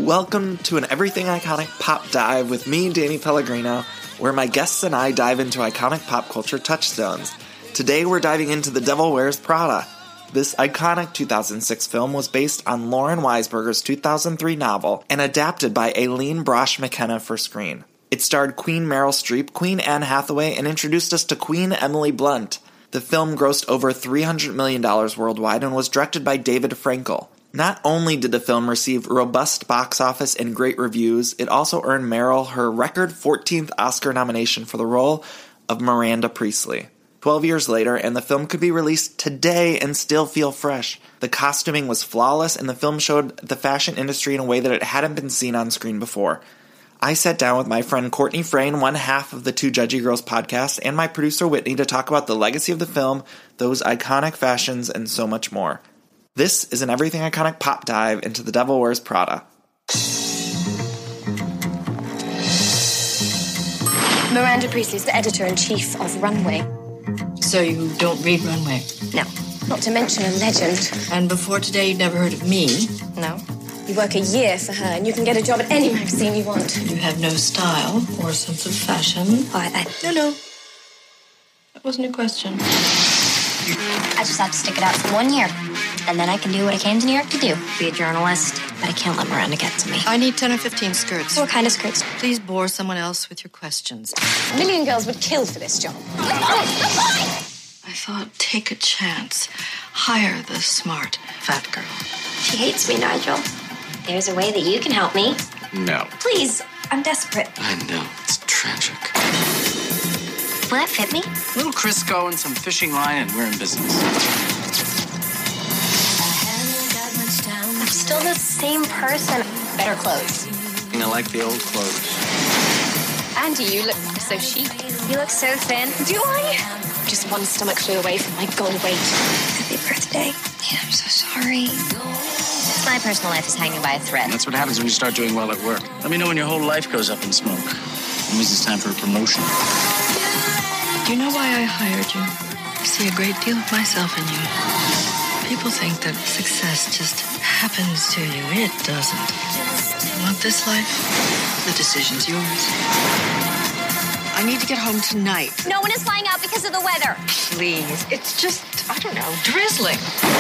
Welcome to an Everything Iconic Pop Dive with me, Danny Pellegrino, where my guests and I dive into iconic pop culture touchstones. Today we're diving into The Devil Wears Prada. This iconic 2006 film was based on Lauren Weisberger's 2003 novel and adapted by Aileen Brosh McKenna for screen. It starred Queen Meryl Streep, Queen Anne Hathaway, and introduced us to Queen Emily Blunt. The film grossed over $300 million worldwide and was directed by David Frankel. Not only did the film receive robust box office and great reviews, it also earned Meryl her record 14th Oscar nomination for the role of Miranda Priestly. 12 years later, and the film could be released today and still feel fresh. The costuming was flawless, and the film showed the fashion industry in a way that it hadn't been seen on screen before. I sat down with my friend Courtney Frayne, one half of the Two Judgy Girls podcast, and my producer Whitney to talk about the legacy of the film, those iconic fashions, and so much more. This is an Everything Iconic Pop Dive into The Devil Wears Prada. Miranda Priestly's the editor-in-chief of Runway. So you don't read Runway? No, not to mention a legend. And before today, you'd never heard of me? No. You work a year for her, and you can get a job at any magazine you want. You have no style or sense of fashion. No. That wasn't a question. I just have to stick it out for 1 year. And then I can do what I came to New York to do. Be a journalist. But I can't let Miranda get to me. I need 10 or 15 skirts. What kind of skirts? Please bore someone else with your questions. A million girls would kill for this job. I thought, take a chance. Hire the smart fat girl. She hates me, Nigel. There's a way that you can help me. No. Please, I'm desperate. I know. It's tragic. Will that fit me? A little Crisco and some fishing line, and we're in business. I'm still the same person. Better clothes. I like the old clothes. Andy, you look so chic. You look so thin. Do I? Just one stomach flew away from my goal weight. Happy birthday. Yeah, I'm so sorry. My personal life is hanging by a thread. That's what happens when you start doing well at work. Let me know when your whole life goes up in smoke. That means it's time for a promotion. Do you know why I hired you? I see a great deal of myself in you. People think that success just happens to you. It doesn't. You want this life? The decision's yours. I need to get home tonight. No one is flying out because of the weather. Please. It's just, I don't know, drizzling.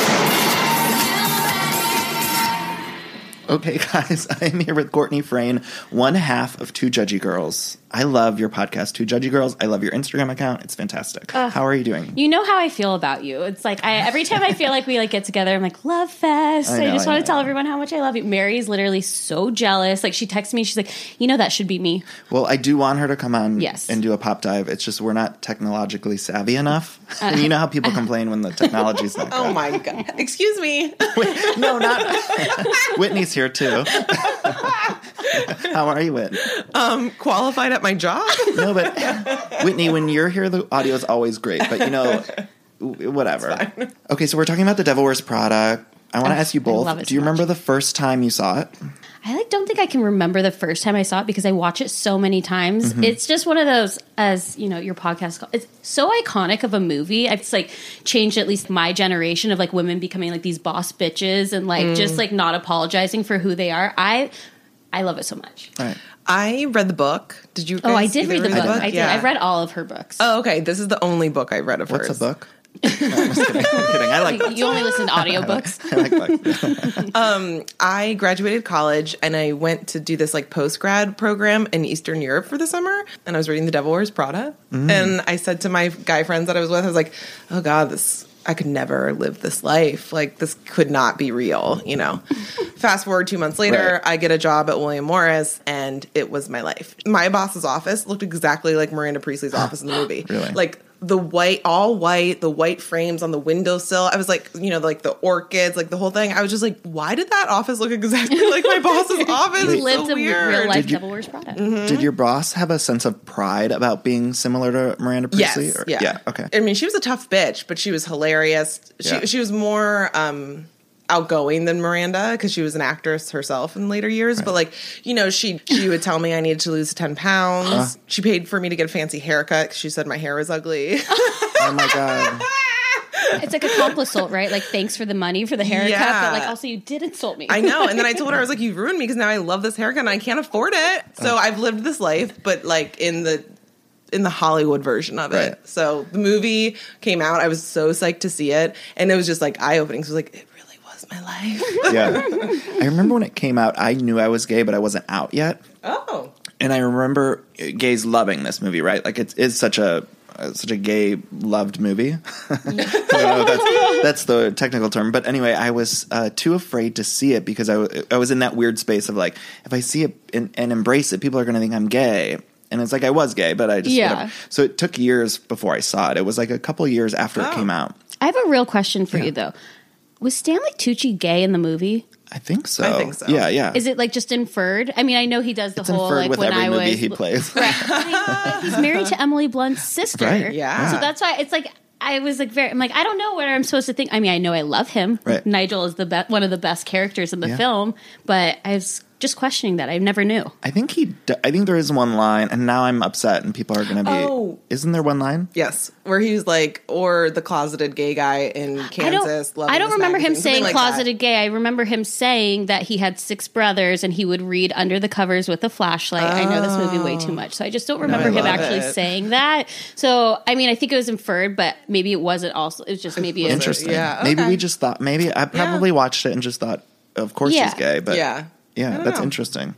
Okay, guys, I'm here with Courtney Frayne, one half of Two Judgy Girls. I love your podcast, Two Judgy Girls. I love your Instagram account. It's fantastic. How are you doing? You know how I feel about you. It's like every time I feel like we get together, I'm like, love fest. I just want to tell everyone how much I love you. Mary's literally so jealous. Like, she texts me. She's like, that should be me. Well, I do want her to come on Yes. and do a pop dive. It's just we're not technologically savvy enough. And you know how people complain when the technology's not good. Oh, my God. Excuse me. No, not Whitney's here, too. How are you, Whit? Qualified at my job? No, but Whitney, when you're here, the audio is always great. But, whatever. Okay, so we're talking about The Devil Wears Prada. I want to ask you both. love it Do you so remember the first time you saw it? I don't think I can remember the first time I saw it because I watch it so many times. Mm-hmm. It's just one of those, as your podcast, it's so iconic of a movie. It's changed at least my generation of women becoming these boss bitches and just not apologizing for who they are. I love it so much. All right. I read the book. Did you guys I did read the book. I did. Yeah. I've read all of her books. Oh, okay. This is the only book I read of hers. What's a book? No, I'm just kidding. I'm kidding. I like books. You only listen to audiobooks. I like books. I graduated college and I went to do this post-grad program in Eastern Europe for the summer. And I was reading The Devil Wears Prada. And I said to my guy friends that I was with, I was like, oh God, I could never live this life. This could not be real, Fast forward 2 months later, Right. I get a job at William Morris, and it was my life. My boss's office looked exactly like Miranda Priestly's office in the movie. Really? The white frames on the windowsill. I was the orchids, the whole thing. I was just like, why did that office look exactly like my boss's office? Who It's lived so a weird. real life Devil Wears Prada. Did your boss have a sense of pride about being similar to Miranda Priestley? Yes. Or- Yeah. Okay. I mean, she was a tough bitch, but she was hilarious. She was more outgoing than Miranda because she was an actress herself in later years. Right. But she would tell me I needed to lose 10 pounds. She paid for me to get a fancy haircut because she said my hair was ugly. Oh my God. It's like a compliment, right? Like, thanks for the money for the haircut, Yeah. but like also you did insult me. I know. And then I told her, I was like, you've ruined me because now I love this haircut and I can't afford it. So I've lived this life, but like in the Hollywood version of it. Right. So the movie came out. I was so psyched to see it. And it was just like eye-opening. So it was like, it really was my life. Yeah. I remember when it came out, I knew I was gay, but I wasn't out yet. Oh. And I remember gays loving this movie, right? Like, it is such a gay loved movie. I don't know if that's the technical term. But anyway, I was too afraid to see it because I was in that weird space of like, if I see it and embrace it, people are going to think I'm gay. And it's like, I was gay, but I just, whatever. So it took years before I saw it. It was like a couple years after it came out. I have a real question for you though. Was Stanley Tucci gay in the movie? I think so. I think so. Yeah. Is it like just inferred? I mean, I know he does the It's whole inferred like with when every I movie was he plays. Right. He's married to Emily Blunt's sister. Right. Yeah. So that's why it's like I was like I'm like I don't know what I'm supposed to think. I mean, I know I love him. Right. Nigel is one of the best characters in the film, but I was just questioning that. I never knew. I think there is one line, and now I'm upset, and people are going to be. Oh. Isn't there one line? Yes. Where he was like, or the closeted gay guy in Kansas. I don't remember him magazine, saying like closeted gay. I remember him saying that he had 6 brothers and he would read under the covers with a flashlight. I know this movie way too much, so I just don't remember him actually saying that. So, I mean, I think it was inferred, but maybe it wasn't also. It was just maybe Interesting. Yeah, Maybe okay. we just thought, maybe I probably watched it and just thought, of course he's gay. But Yeah, that's know. interesting.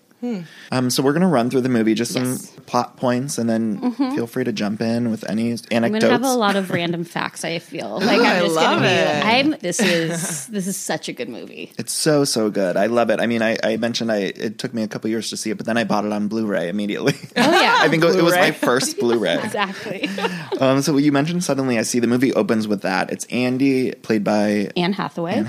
So we're going to run through the movie, just some plot points, and then feel free to jump in with any I'm anecdotes. gonna have a lot of random facts. I feel like I I'm just love gonna be. it. This is such a good movie. It's so good. I love it. I mean, I mentioned it took me a couple years to see it, but then I bought it on Blu-ray immediately. Oh yeah, I think it was Blu-ray. my first Blu-ray. exactly. So you mentioned Suddenly I See. The movie opens with that. It's Andy, played by Anne Hathaway.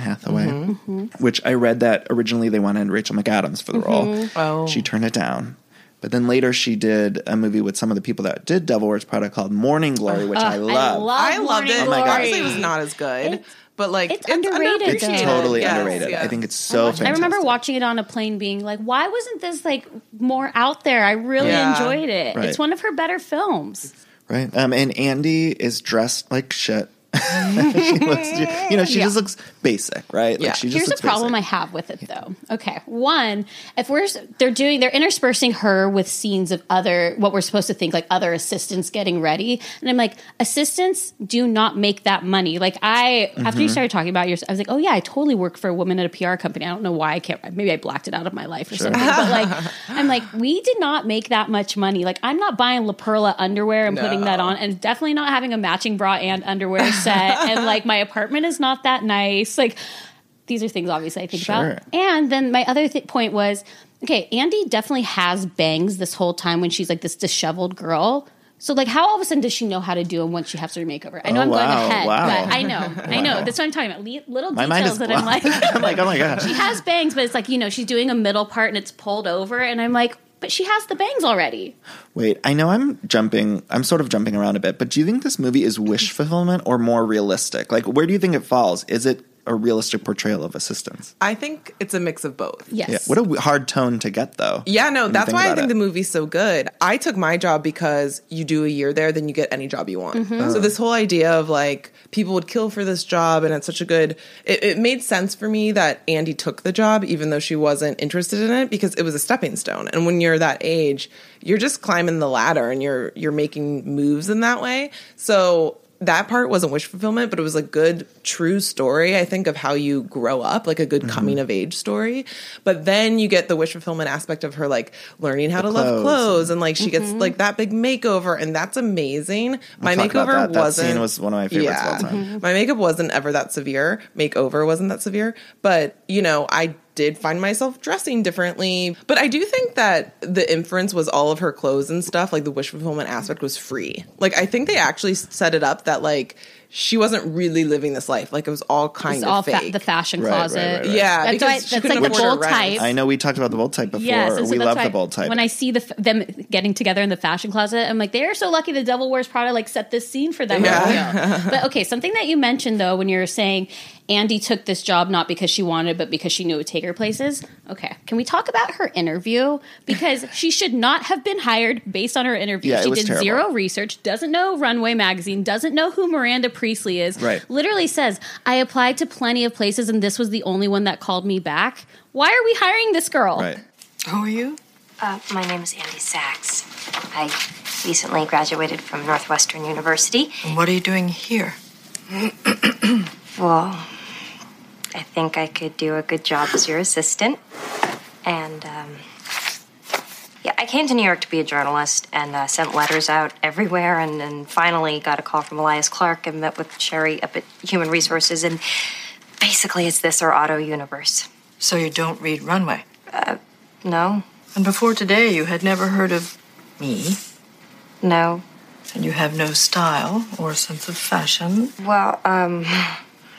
Which I read that originally they wanted Rachel McAdams for the role. Oh. She turned it down. But then later she did a movie with some of the people that did Devil Wears Prada called Morning Glory, which I love. I loved Morning it. Oh my God. Obviously, it was not as good, but like it's underrated, It's though. totally Yes, underrated. yes. I think it's so fantastic. I remember watching it on a plane being like, why wasn't this like more out there? I really Yeah. enjoyed it. Right. It's one of her better films. Right. And Andy is dressed like shit. She looks, she just looks basic, right? Yeah. Like she just Here's a looks problem basic. I have with it, though. Okay, one, if they're interspersing her with scenes of what we're supposed to think like other assistants getting ready, and I'm like, assistants do not make that money. Like after you started talking about yours, I was like, oh yeah, I totally work for a woman at a PR company. I don't know why I can't. Maybe I blacked it out of my life or something. But like, I'm like, we did not make that much money. Like, I'm not buying La Perla underwear and putting that on, and definitely not having a matching bra and underwear set. And like, my apartment is not that nice. Like, these are things obviously I think about. And then my other point was, okay, Andy definitely has bangs this whole time when she's like this disheveled girl. So like, how all of a sudden does she know how to do them once she has her makeover? I know I'm going ahead, but I know. That's what I'm talking about. Little My mind is details that I'm like, I'm like, oh my God. she has bangs, but it's like, she's doing a middle part and it's pulled over, and I'm like, but she has the bangs already. Wait, I know I'm sort of jumping around a bit, but do you think this movie is wish fulfillment or more realistic? Like, where do you think it falls? Is it a realistic portrayal of assistants? I think it's a mix of both. Yes. Yeah. What a hard tone to get, though. Yeah, no, that's why I think it. the movie's so good. I took my job because you do a year there, then you get any job you want. So this whole idea of like people would kill for this job, and it's such a good. It made sense for me that Andy took the job, even though she wasn't interested in it, because it was a stepping stone. And when you're that age, you're just climbing the ladder, and you're making moves in that way. So that part wasn't wish fulfillment, but it was a good, true story, I think, of how you grow up, like a good coming of age story. But then you get the wish fulfillment aspect of her, like, learning how to love clothes, and like she gets like that big makeover, and that's amazing. My makeover that wasn't. scene was one of my favorites of all time. My makeup wasn't ever that severe. Makeover wasn't that severe. But, I did find myself dressing differently. But I do think that the inference was all of her clothes and stuff, like the wish fulfillment aspect was free. Like, I think they actually set it up that, like, she wasn't really living this life. Like, it was all kind of fake. The fashion Right, closet. right, right, right. Yeah, That's, because she that's couldn't like the afford her bold rent. type. I know we talked about the bold type before. Yes, and so we that's love why the bold type. When I see them getting together in the fashion closet, I'm like, they're so lucky the Devil Wears Prada like set this scene for them. Yeah. But okay, something that you mentioned though when you were saying Andy took this job not because she wanted, but because she knew it would take her places. Okay, can we talk about her interview? Because she should not have been hired based on her interview. Yeah, it She was did terrible. zero research, doesn't know Runway magazine, doesn't know who Miranda Priestley is, Right. literally says, I applied to plenty of places and this was the only one that called me back. Why are we hiring this girl? Right. Who are you? My name is Andy Sachs. I recently graduated from Northwestern University. And what are you doing here? Well, I think I could do a good job as your assistant. And, yeah, I came to New York to be a journalist and sent letters out everywhere and finally got a call from Elias Clark and met with Sherry up at Human Resources. And basically, it's this or Auto Universe. So you don't read Runway? No? And before today, you had never heard of me? No. And you have no style or sense of fashion? Well, I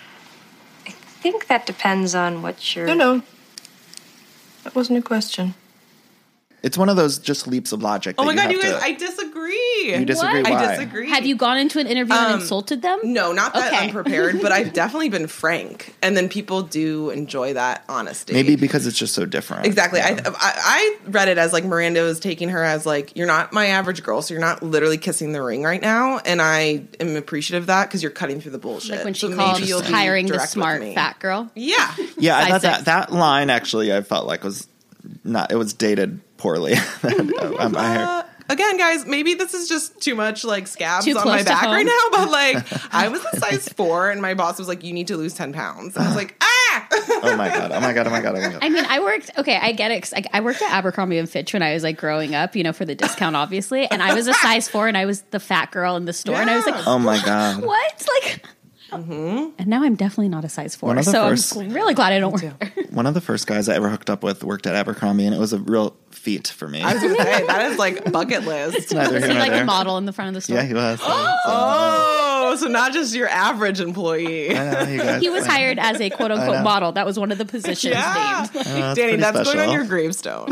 think that depends on what you're... No. That wasn't a question. It's one of those just leaps of logic. Oh that my God, have you guys, to- I disagree. You disagree? What? Why? I disagree. Have you gone into an interview and insulted them? No, not that Okay. unprepared, but I've definitely been frank. And then people do enjoy that honesty. Maybe because it's just so different. Exactly. Yeah. I read it as like Miranda was taking her as like, you're not my average girl, so you're not literally kissing the ring right now. And I am appreciative of that because you're cutting through the bullshit. Like when she So called maybe you'll be hiring the direct with smart me. fat girl? Yeah. Yeah, I Size thought six. that line actually I felt like was not. It was dated poorly. Again, guys, maybe this is just too much like scabs Too on close my to back home. right now, but like I was a size 4 and my boss was like, you need to lose 10 pounds. And I was like, ah! Oh my god! Oh my god! Oh my god! Oh my god! I mean, I get it. 'Cause I worked at Abercrombie and Fitch when I was like growing up, for the discount, obviously. And I was a size 4 and I was the fat girl in the store. And I was like, Oh my god! what? Like, and now I'm definitely not a size 4. One of the So first- I'm really glad I don't work there. One of the first guys I ever hooked up with worked at Abercrombie, and it was a real feat for me. I was gonna say, that is like bucket list. Neither Was here he nor like there. a model in the front of the store? Yeah, he was. Oh, so not just your average employee. I know, you guys- He was hired as a quote I unquote know. model. That was one of the positions Yeah. named. That's Danny, pretty that's going on special. your gravestone.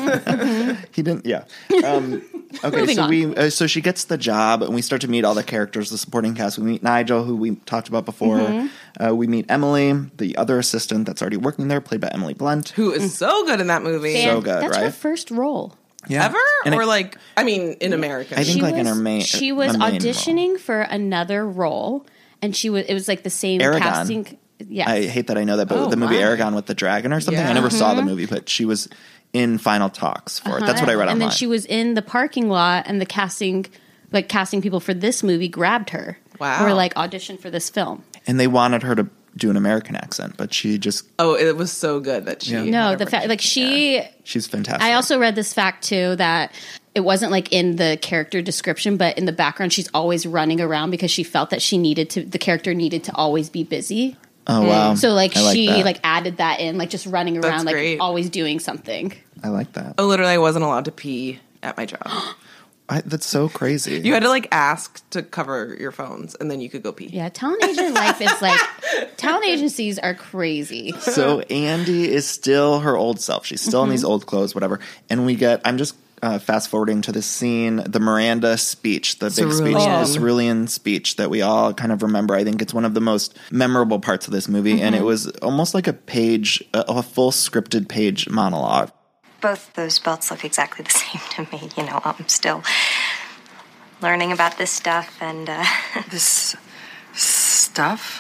He didn't. Yeah. Okay. Moving So on. so she gets the job, and we start to meet all the characters, the supporting cast. We meet Nigel, who we talked about before. Mm-hmm. We meet Emily, the other assistant that's already working there, played by Emily Blunt. Who is so good in that movie. So good, That's her right? first role. Yeah. Ever? And or it- like, I mean, in America. I think like in her main. She was a main auditioning role. for another role, and it was like the same Aragon. casting. Yes. I hate that I know that, but Oh, the movie wow. Aragon with the dragon or something. Yeah. I never saw Mm-hmm. the movie, but she was in final talks for it. That's what I read and online. then she was in the parking lot, and the casting people for this movie grabbed her. Wow. Or like auditioned for this film. and they wanted her to do an American accent, but she just Oh, it was so good that she. Yeah. No, had the a fact break. she's fantastic. I also read this fact too that it wasn't like in the character description, but in the background, she's always running around because she felt that the character needed to always be busy. Oh wow! So like I she that. like added that in, like just running That's around, like great. always doing something. I like that. Oh, literally, I wasn't allowed to pee at my job. That's so crazy. You had to like ask to cover your phones, and then you could go pee. Yeah, talent agent life is like talent agencies are crazy. So Andy is still her old self. She's still in these old clothes, whatever. And we get. I'm just fast forwarding to this scene, the Miranda speech, the big speech, Cerulean. the Cerulean speech that we all kind of remember. I think it's one of the most memorable parts of this movie, and it was almost like a page, a full scripted page monologue. Both those belts look exactly the same to me. I'm still learning about this stuff and, This stuff?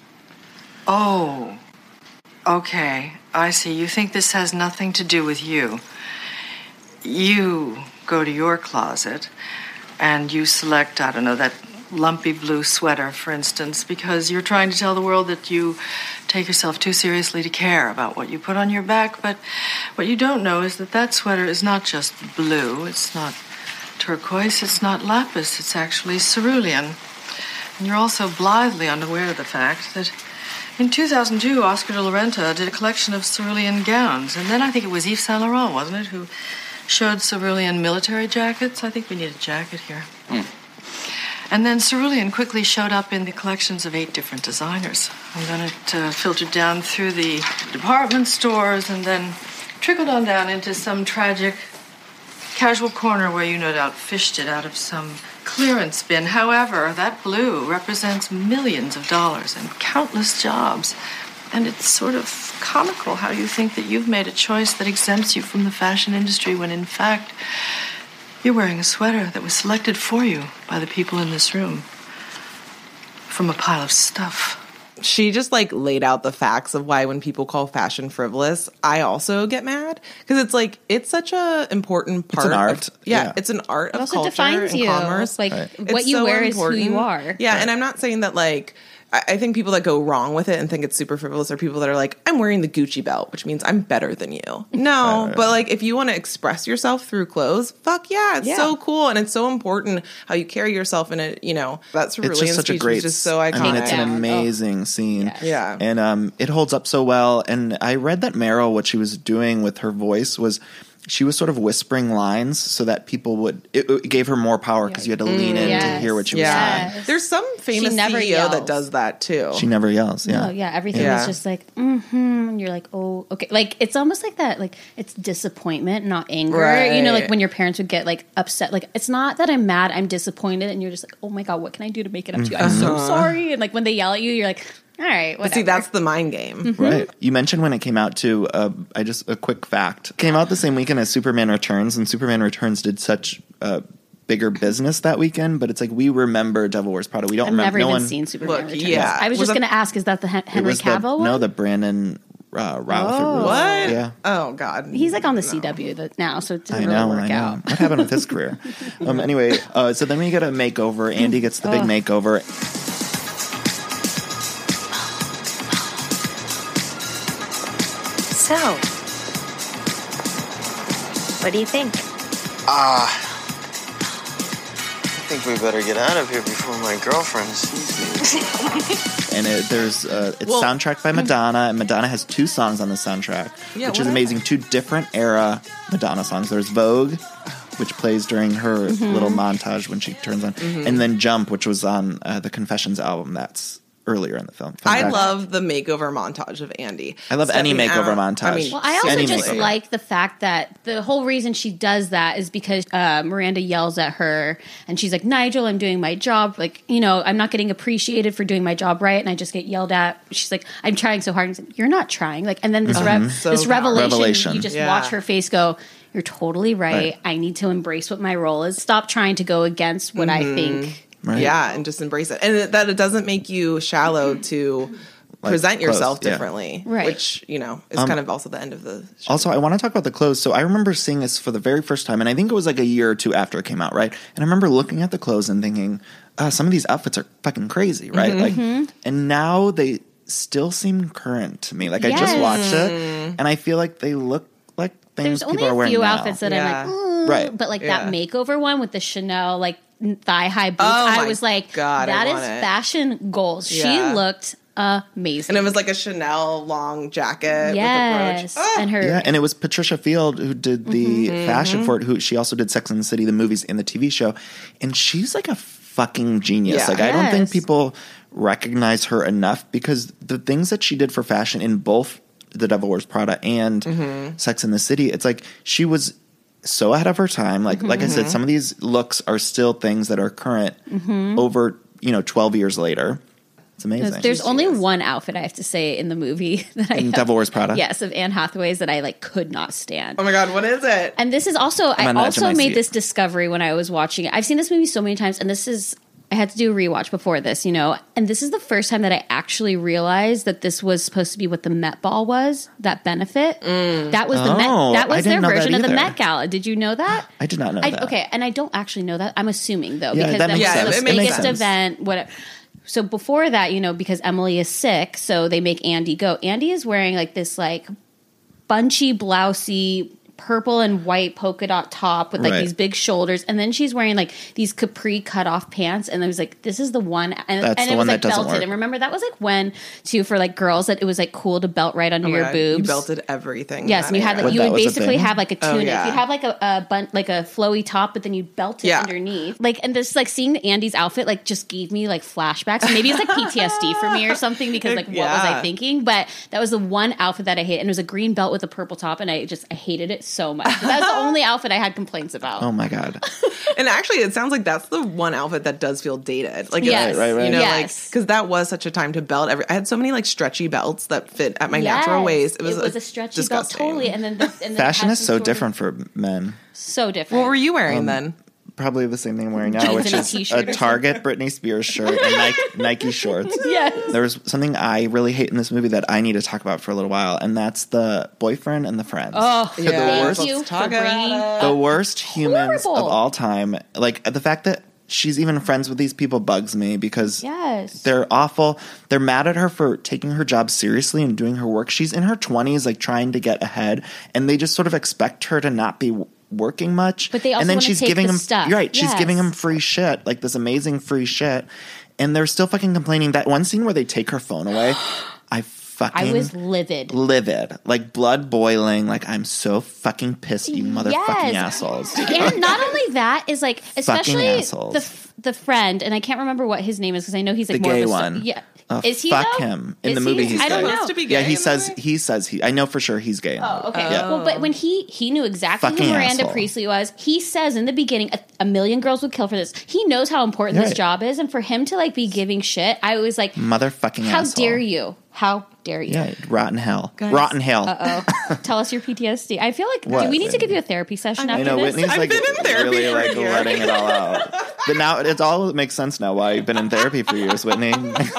Oh. Okay, I see. You think this has nothing to do with you. You go to your closet and you select, I don't know, that lumpy blue sweater, for instance, because you're trying to tell the world that you take yourself too seriously to care about what you put on your back. But what you don't know is that sweater is not just blue. It's not turquoise. It's not lapis. It's actually cerulean. And you're also blithely unaware of the fact that in 2002, Oscar de la Renta did a collection of cerulean gowns. And then I think it was Yves Saint Laurent, wasn't it, who showed cerulean military jackets? I think we need a jacket here. And then cerulean quickly showed up in the collections of 8 different designers. And then it filtered down through the department stores and then trickled on down into some tragic casual corner where you no doubt fished it out of some clearance bin. However, that blue represents millions of dollars and countless jobs. And it's sort of comical how you think that you've made a choice that exempts you from the fashion industry when in fact you're wearing a sweater that was selected for you by the people in this room. from a pile of stuff. She just like laid out the facts of why when people call fashion frivolous, I also get mad because it's like it's such a important part. It's an art. It's an art of also culture defines and you. commerce. Like It's what you so wear important. is who you are. Yeah, and I'm not saying that like. I think people that go wrong with it and think it's super frivolous are people that are like, I'm wearing the Gucci belt, which means I'm better than you. No, but like if you want to express yourself through clothes, fuck yeah, it's so cool and it's so important how you carry yourself in it. You know, that's It's really just such a great. just so iconic. I mean, it's an Down. amazing scene. Yeah. And it holds up so well. And I read that Meryl, what she was doing with her voice was she was sort of whispering lines so that people would. It gave her more power because you had to lean in to hear what she was saying. Yes. There's some famous never CEO yells. that does that too. She never yells. Yeah. Oh yeah, everything Yeah. is just like, and you're like, oh, okay. Like it's almost like that. Like it's disappointment, not anger. Right. You know, like when your parents would get like upset. Like it's not that I'm mad, I'm disappointed, and you're just like, oh my god, what can I do to make it up to you? I'm so sorry. And like when they yell at you, you're like, all right, whatever. But see, that's the mind game. Right. You mentioned when it came out too. A quick fact came out the same weekend as Superman Returns, and Superman Returns did such bigger business that weekend. But it's like we remember Devil Wears Prada. We don't I've remember. never No even one. seen Superman Look, Returns. yeah. I was Was just that- going to ask, is that the It Henry was Cavill one? No, the Brandon Routh. What? Yeah. Oh God. He's like on the CW now, so it didn't I know. really work out. What happened with his career? Anyway, so then we get a makeover. Andy gets the big makeover. So, what do you think? I think we better get out of here before my girlfriend sees me. And it's soundtracked by Madonna, and Madonna has 2 songs on the soundtrack, which is amazing. 2 different era Madonna songs. There's Vogue, which plays during her little montage when she turns on, and then Jump, which was on the Confessions album. That's earlier in the film. Fun I fact. love the makeover montage of Andy. I love any Stepping makeover out. montage. I mean, Well, I also Any just makeover. like the fact that the whole reason she does that is because Miranda yells at her and she's like, Nigel, I'm doing my job. Like, you know, I'm not getting appreciated for doing my job right. And I just get yelled at. She's like, I'm trying so hard. And he's like, you're not trying. Like, and then this, So this revelation, you just Yeah. watch her face go, you're totally right. I need to embrace what my role is. Stop trying to go against what I think. Right. Yeah, and just embrace it. And that it doesn't make you shallow to present yourself clothes, yeah. differently. Right. Which, you know, is kind of also the end of the show. Also, I want to talk about the clothes. So I remember seeing this for the very first time, and I think it was like a year or 2 after it came out, right? And I remember looking at the clothes and thinking, some of these outfits are fucking crazy, right? Like, and now they still seem current to me. Like I just Yes. watched it, and I feel like they look like things There's only people are a wearing few now. outfits that Yeah. I'm like, Right. But like Yeah. that makeover one with the Chanel like thigh high boots, Oh I my was like, God, I that is want it. fashion goals. Yeah. She looked amazing. And it was like a Chanel long jacket yes, with a brooch. and her Yeah, and it was Patricia Field who did the fashion for it. Who she also did Sex and the City, the movies, and the TV show, and she's like a fucking genius. Yeah. Like I don't think Yes. people recognize her enough because the things that she did for fashion in both The Devil Wears Prada and Sex and the City, it's like she was so ahead of her time. Like I said, some of these looks are still things that are current over 12 years later. It's amazing. There's only one outfit I have to say in the movie that I in Devil Wears Prada. yes, of Anne Hathaway's that I like could not stand. Oh my God, what is it? And this is also I on the edge of also my made seat. this discovery when I was watching it. I've seen this movie so many times, and I had to do a rewatch before this, and this is the first time that I actually realized that this was supposed to be what the Met Ball was, that benefit. That was the Met. Oh, That I was didn't their know that version of the either. Met Gala. Did you know that? I did not know that. Okay, and I don't actually know that. I'm assuming though, Yeah, because that that makes was sense. the It makes biggest sense. event. Whatever. So before that, because Emily is sick, so they make Andy go. Andy is wearing like this like bunchy, blousey, purple and white polka dot top with like Right. these big shoulders, and then she's wearing like these capri cut off pants, and I was like, this is the one, and That's it the was one like that doesn't belted. work. And remember that was like when too for like girls that it was like cool to belt right under Oh my your God, boobs. You belted everything. Yes, and you had that like What, you that would was a basically thing? have like a tunic. yeah. You'd have like a flowy top, but then you'd belt it Yeah. underneath. Like, and this like seeing Andy's outfit like just gave me like flashbacks. Maybe it's like PTSD for me or something because like what was I Yeah. thinking? But that was the one outfit that I hate, and it was a green belt with a purple top, and I hated it so much. That was the only outfit I had complaints about. Oh my God. And actually, it sounds like that's the one outfit that does feel dated. Like, Yes. Right. You know, Yes. because that was such a time to belt. I had so many like stretchy belts that fit at my natural Yes. waist. It was a stretchy disgusting. belt, totally. And then Fashion is so different for men. So different. What were you wearing then? probably the same thing I'm wearing now, Jeans which and a is t-shirt a or Target Britney Spears shirt and Nike shorts. Yes. There's something I really hate in this movie that I need to talk about for a little while, and that's the boyfriend and the friends. Oh, Yeah. thank worst- you for Talk about bringing it. The worst humans horrible. of all time. Like, the fact that she's even friends with these people bugs me because Yes. they're awful. They're mad at her for taking her job seriously and doing her work. She's in her 20s, like, trying to get ahead, and they just sort of expect her to not be working much. But they also and then wanna she's take giving the him stuff. You're right. She's Yes. giving him free shit, like this amazing free shit, and they're still fucking complaining. That one scene where they take her phone away, I was livid. like blood boiling. Like, I'm so fucking pissed, you motherfucking assholes. And not only that is like, especially assholes. the friend, and I can't remember what his name is because I know he's like The more gay of a one. Yeah, Oh, is he? fuck though? him. In Is the movie, he? he's I don't gay. know. Supposed to be Yeah, gay he in the says movie? I know for sure he's gay. Oh, okay. Yeah. Well, but when he knew exactly Fucking who Miranda asshole. Priestley was, he says in the beginning, a million girls would kill for this. He knows how important this Right. job is, and for him to like be giving shit, I was like, Motherfucking how asshole. dare you? How dare you? Yeah, rotten hell. Guys. Rotten hell. Oh, tell us your PTSD. I feel like, What? do we need to give you a therapy session I after know this? Whitney's I've like been in therapy really for a like year. letting it all out. But now it makes sense now why you've been in therapy for years, Whitney.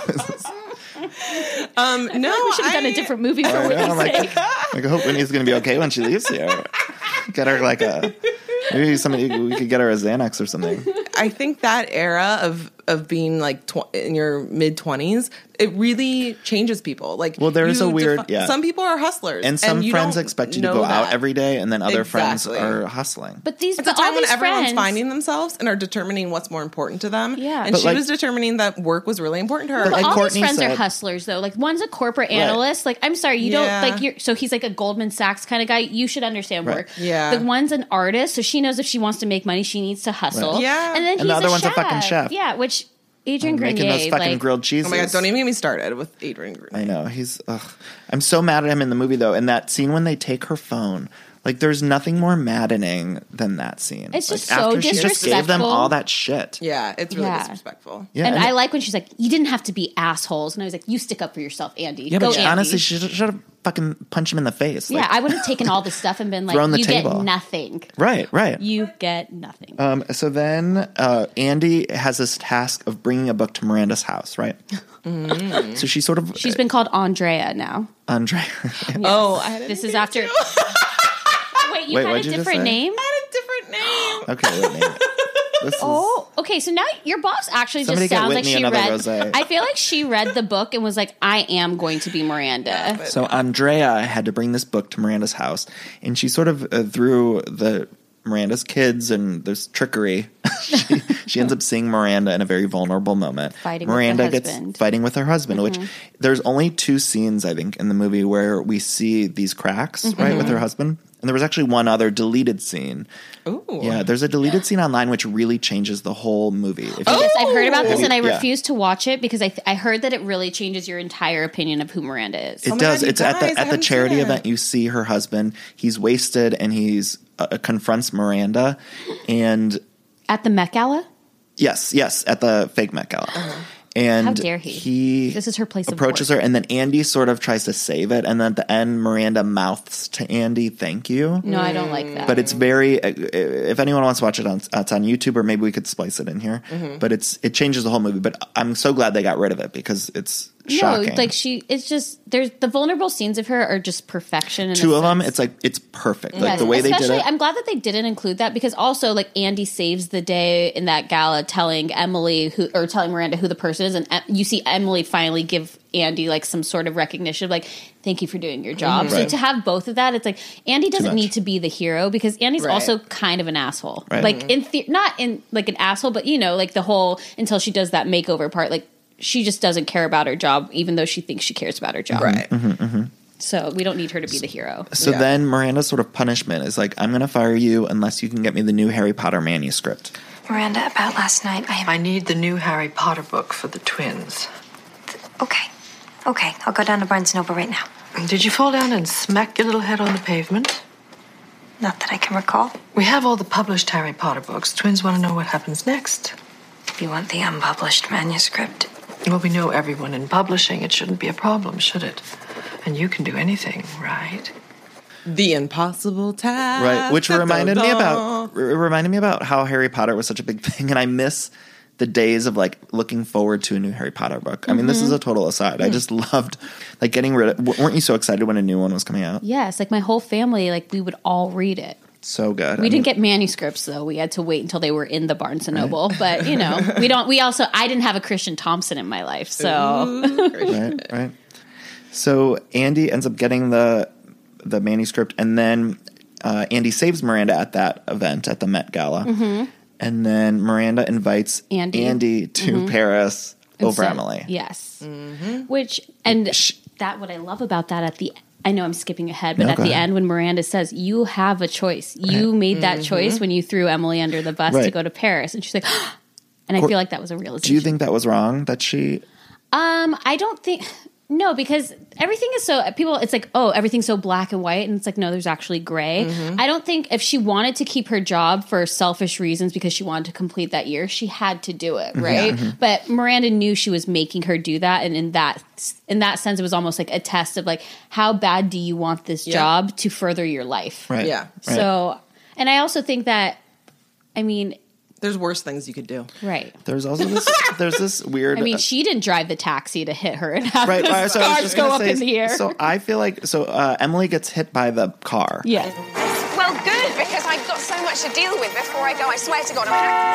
No, we should have done a different movie for I Whitney's know, like, sake. I hope Whitney's going to be okay when she leaves here. Get her like maybe we could get her a Xanax or something. I think that era of being like in your mid 20s, it really changes people. Like, Well, there's you a weird- yeah. Some people are hustlers, And some you friends don't expect you to know go out that. every day, and then other friends Exactly. are hustling. But these, It's a but all time when these everyone's friends, finding themselves and are determining what's more important to them. Yeah. and But she like- was determining that work was really important to her. But But like all Courtney these friends are said- hustlers, though. Like one's a corporate analyst. Like, I'm sorry, you Yeah. don't like. You're so he's like a Goldman Sachs kind of guy. You should understand Right. work. Yeah. The one's an artist, so she knows if she wants to make money, she needs to hustle. Right. Yeah. and then And he's the other a one's chef. a fucking chef. Yeah, which Adrian Making Grenier, those fucking like, grilled cheeses. Oh my god! Don't even get me started with Adrian Grenier. I know he's. I'm so mad at him in the movie though. And that scene when they take her phone, like there's nothing more maddening than that scene. It's just like, so after she just gave them disrespectful. all that shit. Yeah, it's really Yeah. disrespectful. Yeah, and I like when she's like, "You didn't have to be assholes," and I was like, "You stick up for yourself, Andy." Yeah, Go, but Andy. honestly, she should have fucking punched him in the face. yeah, Like, I would have taken all this stuff and been like, Thrown the "You table. get nothing. right. You get nothing." So then Andy has this task of bringing a book to Miranda's house, right? So she sort of She's been called Andrea now. Andre. Oh, I had a This is name after. too. Wait, you Wait, had a what'd you just different say? name? I had a different name. Okay, Whitney. This is, Oh, okay. So now your boss actually Somebody just get sounds like Whitney she another read. rosé. I feel like she read the book and was like, "I am going to be Miranda." So Andrea had to bring this book to Miranda's house, and she sort of through the Miranda's kids and there's trickery. she ends up seeing Miranda in a very vulnerable moment. Fighting with Miranda her gets husband. fighting with her husband, which there's only 2 scenes I think in the movie where we see these cracks right with her husband. And there was actually one other deleted scene. Ooh. Yeah, there's a deleted scene online which really changes the whole movie. If you- Yes, I've heard about this, and I Yeah. refuse to watch it because I heard that it really changes your entire opinion of who Miranda is. It my does. God, you It's at guys, the I at the haven't charity seen it. event. You see her husband. He's wasted, and he's confronts Miranda, and At the Met Gala, yes, at the fake Met Gala. And How dare he? He This is her place of approaches work. her, and then Andy sort of tries to save it, and then at the end, Miranda mouths to Andy, "Thank you." no, I don't like that. But it's very. If anyone wants to watch it, it's on YouTube, or maybe we could splice it in here. But it changes the whole movie. But I'm so glad they got rid of it because it's shocking. No, like it's just there's the vulnerable scenes of her are just perfection. In 2 a of them, sense. it's perfect. Like Yes, the way they did especially, it. I'm glad that they didn't include that because also like Andy saves the day in that gala, telling telling Miranda who the person is, and you see Emily finally give Andy like some sort of recognition, like thank you for doing your job. So Right. to have both of that, it's like Andy doesn't much. need to be the hero because Andy's Right. also kind of an asshole. Right. Like not in like an asshole, but like the whole until she does that makeover part, like she just doesn't care about her job, even though she thinks she cares about her job. Right. So we don't need her to be the hero. So Yeah. then Miranda's sort of punishment is like, I'm going to fire you unless you can get me the new Harry Potter manuscript. Miranda, about last night, I need the new Harry Potter book for the twins. Okay, I'll go down to Barnes & Noble right now. Did you fall down and smack your little head on the pavement? Not that I can recall. We have all the published Harry Potter books. Twins want to know what happens next. You want the unpublished manuscript? Well, we know everyone in publishing. It shouldn't be a problem, should it? And you can do anything, right? The impossible task. Right, which reminded me about how Harry Potter was such a big thing, and I miss the days of like looking forward to a new Harry Potter book. I mean, this is a total aside. I just loved like getting rid of. Weren't you so excited when a new one was coming out? Yes, like my whole family, like we would all read it. So good. We didn't get manuscripts though. We had to wait until they were in the Barnes and Noble. But you know, I didn't have a Christian Thompson in my life, so right. So Andy ends up getting the manuscript, and then Andy saves Miranda at that event at the Met Gala. And then Miranda invites Andy to Paris over Emily. Yes. Which, and that, what I love about that I know I'm skipping ahead, but at the end when Miranda says, you have a choice. You made that choice when you threw Emily under the bus to go to Paris. And she's like, and I feel like that was a realization. Do you think that was wrong that she... I don't think... No, because everything is so... It's like, oh, everything's so black and white. And it's like, no, there's actually gray. I don't think if she wanted to keep her job for selfish reasons because she wanted to complete that year, she had to do it, right? But Miranda knew she was making her do that. And in that sense, it was almost like a test of like, how bad do you want this job to further your life? Right. Yeah. So, and I also think that, I mean... There's worse things you could do. Right. There's also this weird... I mean, she didn't drive the taxi to hit her and have right, the stars go up in the air. So I feel like... Emily gets hit by the car. Yeah. Well, good, because I've got so much to deal with before I go. I swear to God.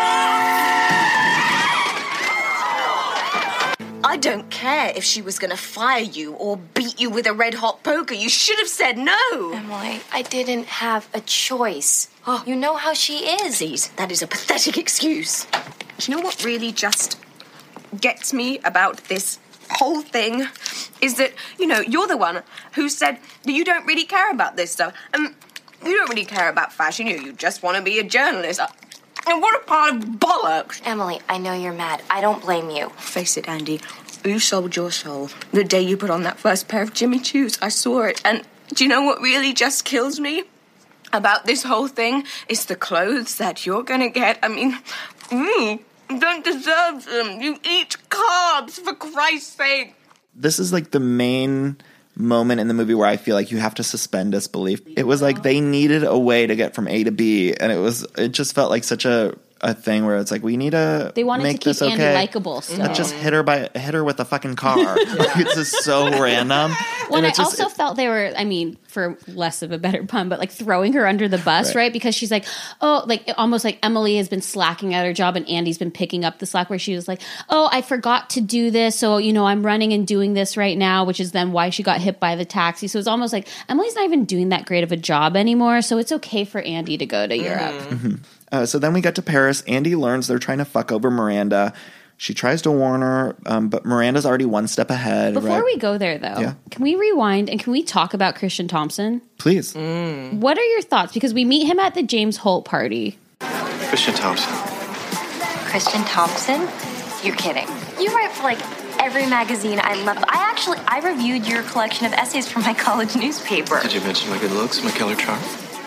I don't care if she was going to fire you or beat you with a red-hot poker. You should have said no. Emily, I didn't have a choice. Oh, you know how she is. Please, that is a pathetic excuse. Do you know what really just gets me about this whole thing? Is that, you're the one who said that you don't really care about this stuff. And you don't really care about fashion. You just want to be a journalist. And what a pile of bollocks. Emily, I know you're mad. I don't blame you. Face it, Andy. You sold your soul the day you put on that first pair of Jimmy Choos. I saw it. And do you know what really just kills me about this whole thing? It's the clothes that you're going to get. I mean, you don't deserve them. You eat carbs, for Christ's sake. This is like the main moment in the movie where I feel like you have to suspend disbelief. It was like they needed a way to get from A to B, and it just felt like such a thing where it's like we need to they wanted make to keep this Andy okay. likable. So. Not just hit her with a fucking car. Like, it's just so random. Well, I also felt they were, I mean, for less of a better pun, but like throwing her under the bus, right? Because she's like, oh, like almost like Emily has been slacking at her job and Andy's been picking up the slack, where she was like, oh, I forgot to do this. So, I'm running and doing this right now, which is then why she got hit by the taxi. So it's almost like Emily's not even doing that great of a job anymore. So it's okay for Andy to go to Europe. So then we get to Paris. Andy learns they're trying to fuck over Miranda. She tries to warn her, but Miranda's already one step ahead. Before we go there, though, can we rewind and can we talk about Christian Thompson? Please. What are your thoughts? Because we meet him at the James Holt party. Christian Thompson. Christian Thompson? You're kidding. You write for like every magazine. I love. I reviewed your collection of essays for my college newspaper. Did you mention my good looks, my killer charm?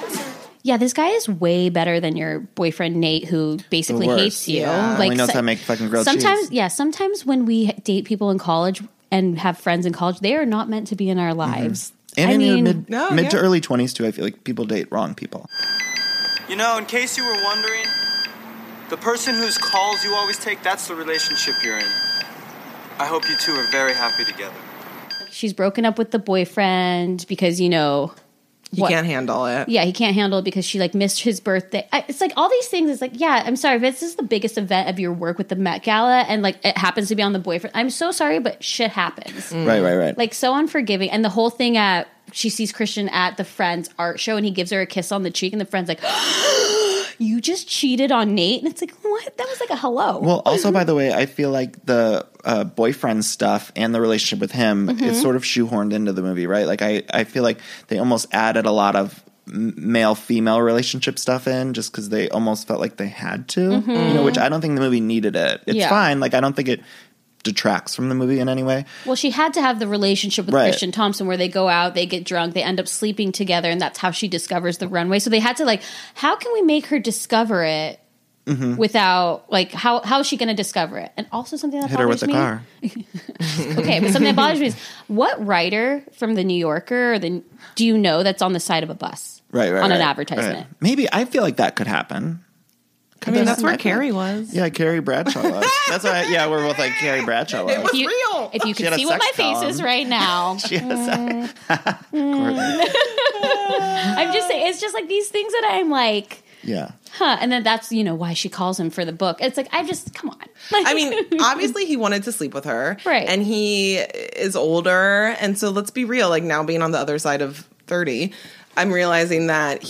Yeah, this guy is way better than your boyfriend Nate, who basically hates you. Yeah. Like, knows how to make fucking grilled sometimes, cheese. Yeah, sometimes when we date people in college and have friends in college, they are not meant to be in our lives. And in your mid to early 20s, too, I feel like people date wrong people. In case you were wondering, the person whose calls you always take, that's the relationship you're in. I hope you two are very happy together. She's broken up with the boyfriend because, He can't handle it. Yeah, he can't handle it because she missed his birthday. It's like all these things. It's like, yeah, I'm sorry, but this is the biggest event of your work with the Met Gala, and it happens to be on the boyfriend. I'm so sorry, but shit happens. Right. Like so unforgiving. And the whole thing she sees Christian at the Friends art show, and he gives her a kiss on the cheek, and the friend's like, you just cheated on Nate? And it's like, what? That was like a hello. Well, also, by the way, I feel like the boyfriend stuff and the relationship with him is sort of shoehorned into the movie, right? Like, I feel like they almost added a lot of male-female relationship stuff in just because they almost felt like they had to, which I don't think the movie needed it. It's fine. Like, I don't think it detracts from the movie in any way. Well, she had to have the relationship with Christian Thompson where they go out, they get drunk, they end up sleeping together, and that's how she discovers the runway. So they had to how can we make her discover it without, like, how is she going to discover it? And also something that Hit her with bothers the me. car. Okay, but something that bothers me is what writer from the New Yorker do you know that's on the side of a bus Right. on an advertisement? Right. Maybe I feel like that could happen. I mean, that's where Carrie was. Yeah, Carrie Bradshaw was. That's why. Yeah, we're both like Carrie Bradshaw was. It was real. If you She had could a see what my sex face column. is right now. She has I'm just saying, it's just like these things that I'm like, Yeah. huh. And then that's, why she calls him for the book. It's like, come on. Like, I mean, obviously he wanted to sleep with her. Right. And he is older. And so let's be real, like now being on the other side of 30, I'm realizing that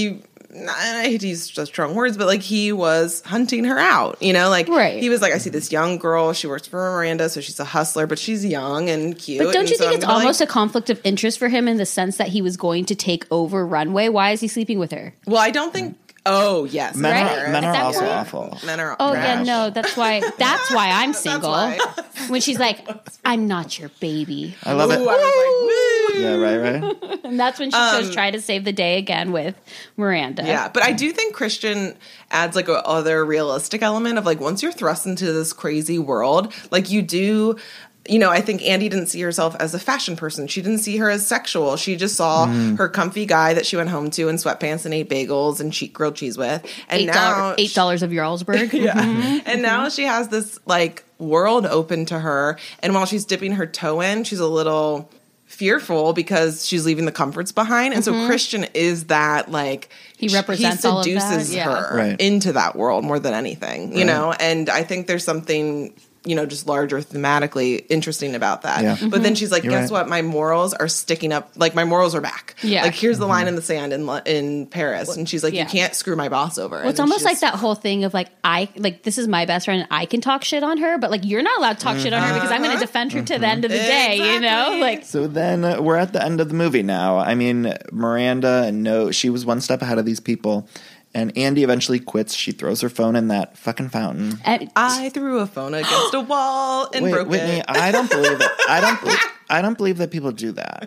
I hate to use just strong words, but like he was hunting her out, like Right. he was like, I see this young girl, she works for Miranda, so she's a hustler, but she's young and cute. But don't you think it's almost a a conflict of interest for him in the sense that he was going to take over Runway? Why is he sleeping with her? Well, I don't think. Oh yes, Men Right? are, men At are that also point? awful. Men are. Oh trash. yeah, no, that's why I'm single. why. When she's like, I'm not your baby. I love Ooh, it. I was like, woo. Yeah, right. And that's when she chose try to save the day again with Miranda. Yeah, but I do think Christian adds like a other realistic element of like once you're thrust into this crazy world, like you do. I think Andy didn't see herself as a fashion person. She didn't see her as sexual. She just saw her comfy guy that she went home to in sweatpants and ate bagels and grilled cheese with. And now $8 of Jarlsberg. yeah. And now she has this like world open to her. And while she's dipping her toe in, she's a little fearful because she's leaving the comforts behind. And so Christian is that like He represents all of that. seduces Yeah. her Right. into that world more than anything, you know? And I think there's something just larger thematically interesting about that. Yeah. But then she's like, You're guess right. what? My morals are sticking up. Like, my morals are back. Yeah. Like, here's the line in the sand in Paris. And she's like, Yeah. you can't screw my boss over. Well, it's almost like that whole thing of like, this is my best friend and I can talk shit on her, but like, you're not allowed to talk shit on her because I'm going to defend her to the end of the day, Exactly. Like, So then we're at the end of the movie now. I mean, Miranda, she was one step ahead of these people. And Andy eventually quits. She throws her phone in that fucking fountain. and I threw a phone against a wall and Wait, broke Whitney, it. I don't believe it. I don't believe that people do that.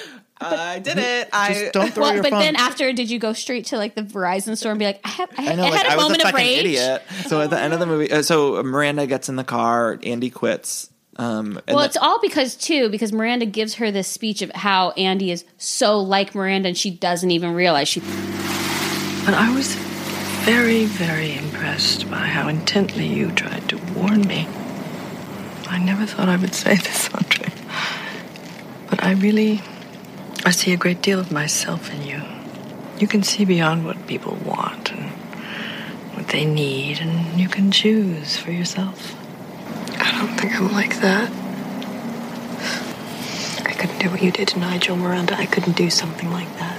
I did it. Just don't throw your but phone. then after, did you go straight to like the Verizon store and be like, I I know, had like a I was a moment of fucking rage? idiot. So at the end of the movie, so Miranda gets in the car. Andy quits. And Well, it's all because Miranda gives her this speech of how Andy is so like Miranda and she doesn't even realize But I was very, very impressed by how intently you tried to warn me. I never thought I would say this, Andre. But I see a great deal of myself in you. You can see beyond what people want and what they need, and you can choose for yourself. I don't think I'm like that. I couldn't do what you did to Nigel, Miranda. I couldn't do something like that.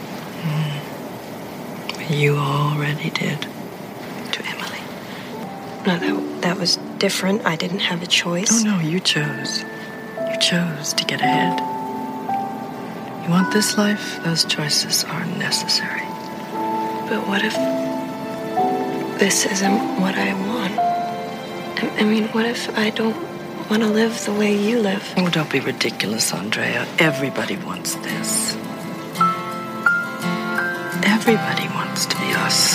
You already did. To Emily. No, that was different. I didn't have a choice. Oh, no, you chose. You chose to get ahead. You want this life? Those choices are necessary. But what if this isn't what I want? I mean, what if I don't want to live the way you live? Oh, don't be ridiculous, Andrea. Everybody wants this. Everybody wants to be us.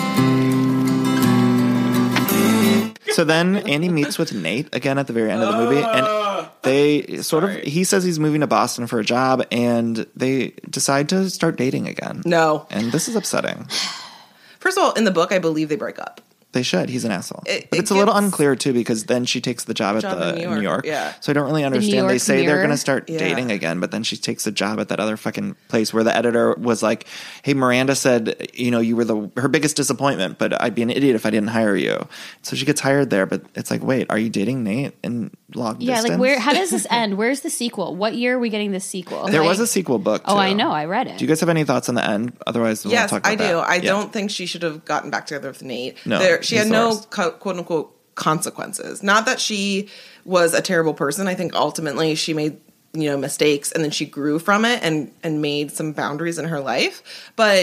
So then Andy meets with Nate again at the very end of the movie, and they he says he's moving to Boston for a job, and they decide to start dating again. No. And this is upsetting. First of all, in the book, I believe they break up. They should. He's an asshole. It But it's a little gets- unclear, too, because then she takes the job at in New York. Yeah. So I don't really understand. They York say they're Mirror? going to start Yeah. dating again, but then she takes the job at that other fucking place where the editor was like, hey, Miranda said, you were her biggest disappointment, but I'd be an idiot if I didn't hire you. So she gets hired there, but it's like, wait, are you dating Nate in long Yeah, distance? like how does this end? Where's the sequel? What year are we getting this sequel? There Like- was a sequel book, too. Oh, I know. I read it. Do you guys have any thoughts on the end? Otherwise, we'll Yes, talk about I do. that. I Yeah. don't think she should have gotten back together with Nate. No, She he's had the no worst. quote unquote consequences. Not that she was a terrible person. I think ultimately she made mistakes and then she grew from it and made some boundaries in her life. But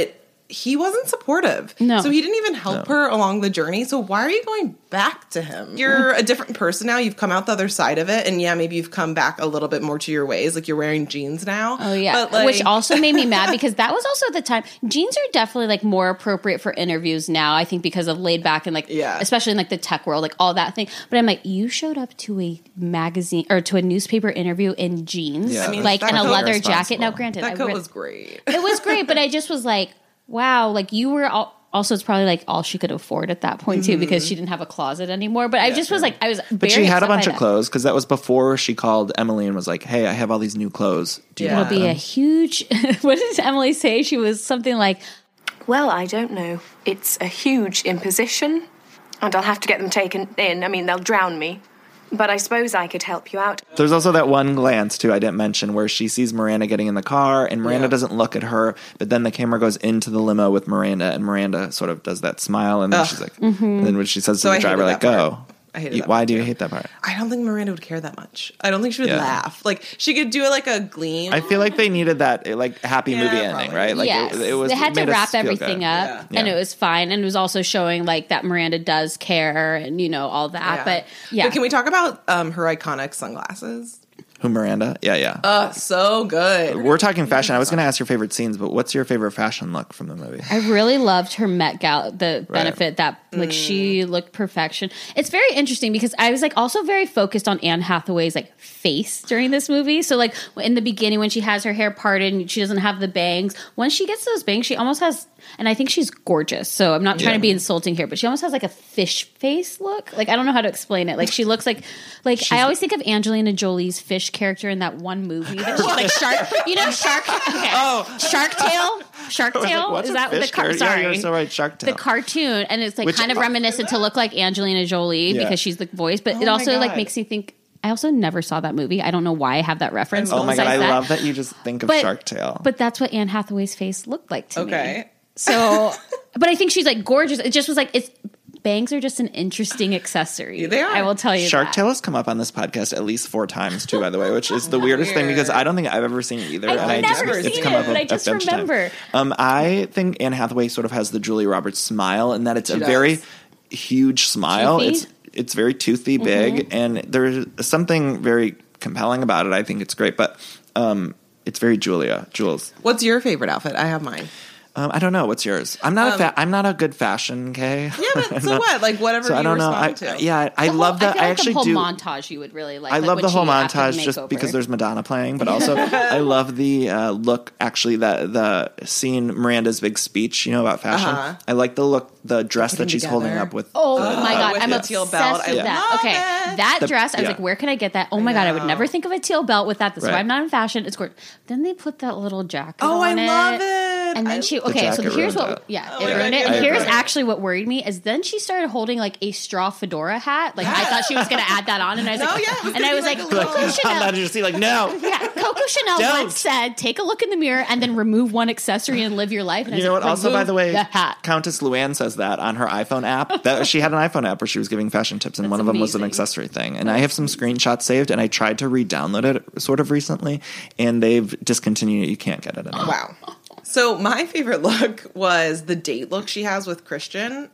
he wasn't supportive. No. So he didn't even help her along the journey. So why are you going back to him? You're a different person now. You've come out the other side of it. And yeah, maybe you've come back a little bit more to your ways. Like you're wearing jeans now. Oh yeah. But, like, which also made me mad because that was also the time. Jeans are definitely like more appropriate for interviews now, I think, because of laid back and like, especially in like the tech world, like all that thing. But I'm like, you showed up to a magazine or to a newspaper interview in jeans, like in a leather jacket. Now granted, that coat was great. It was great, but I just was like, wow, like you were also it's probably like all she could afford at that point too, because she didn't have a closet anymore. But I just was like, I was But she had a bunch of clothes because that was before she called Emily and was like, hey, I have all these new clothes. Do you want It'll be them? a huge what did Emily say? She was something like, well, I don't know. It's a huge imposition, and I'll have to get them taken in. I mean, they'll drown me. But I suppose I could help you out. There's also that one glance, too, I didn't mention, where she sees Miranda getting in the car, and Miranda doesn't look at her, but then the camera goes into the limo with Miranda, and Miranda sort of does that smile, and then she's like, and then when she says to the driver, like, go. I hated that Why part do you too. hate that part? I don't think Miranda would care that much. I don't think she would laugh. Like, she could do like a gleam. I feel like they needed that like happy movie ending, right? Like yes. it was. They had to made us wrap feel everything good. up, and it was fine. And it was also showing like that Miranda does care, and you know all that. But But can we talk about her iconic sunglasses? Who, Miranda? Yeah. So good. We're talking fashion. I was going to ask your favorite scenes, but what's your favorite fashion look from the movie? I really loved her Met Gala, the benefit that like she looked perfection. It's very interesting because I was like also very focused on Anne Hathaway's like face during this movie. So like in the beginning when she has her hair parted and she doesn't have the bangs, once she gets those bangs, she almost has, and I think she's gorgeous. So I'm not trying to be insulting here, but she almost has like a fish face look. Like I don't know how to explain it. Like she looks like I always think of Angelina Jolie's fish character in that one movie that she like shark. You know Shark? Okay. Oh, Shark Tale. What's Is a that fish the character? sorry? Yeah, you're so right. Shark Tale. The cartoon, and it's like Which- kind of reminiscent to look like Angelina Jolie because she's the voice, but it also like makes me think. I also never saw that movie. I don't know why I have that reference. Oh my god, I that. love that you just think of Shark Tale. But that's what Anne Hathaway's face looked like to me. Okay. So, but I think she's like gorgeous. It just was like bangs are just an interesting accessory. They are. I will tell you. Shark that. Tale has come up on this podcast at least 4 times too, by the way, which is the weirdest thing because I don't think I've ever seen it either. I've never it's seen come it, up but I a just bunch of times. remember. I think Anne Hathaway sort of has the Julia Roberts smile, and that it's a very huge smile. Toothy? It's very toothy, big, and there's something very compelling about it. I think it's great, but it's very Jules. What's your favorite outfit? I have mine. I don't know. What's yours? I'm not I'm not a good fashion, okay? Yeah, but so what? Like whatever So you I don't know. respond to. I love that. I feel like I actually the whole do. montage you would really like. I like love when the whole she, after the montage just makeover. because there's Madonna playing, but also I love the look. Actually, the scene Miranda's big speech, about fashion. I like the look, the dress that she's holding up with. Oh my god, with I'm the obsessed teal belt. with I that. love Okay, it. that dress. I was like, where can I get that? Oh my god, I would never think of a teal belt with that. That's why I'm not in fashion. It's gorgeous. Then they put that little jacket. Oh, I on love it. it. And then she. Okay, so jacket here's ruined what. it. Yeah, Oh it my ruined God, it. I And here's agree. actually what worried me is then she started holding like a straw fedora hat. Like I thought she was going to add that on, and I was like, and I was like, Coco Chanel. just see like no. Yeah, Coco Chanel Don't. once said, "Take a look in the mirror and then remove one accessory and live your life." And I You was know like, what? Also, by "Remove the way, the hat." Countess Luann says that on her iPhone app. That she had an iPhone app where she was giving fashion tips, and one of them was an amazing. accessory thing. And I have some screenshots saved, and I tried to re-download it sort of recently, and they've discontinued it. You can't get it anymore. Wow. So my favorite look was the date look she has with Christian.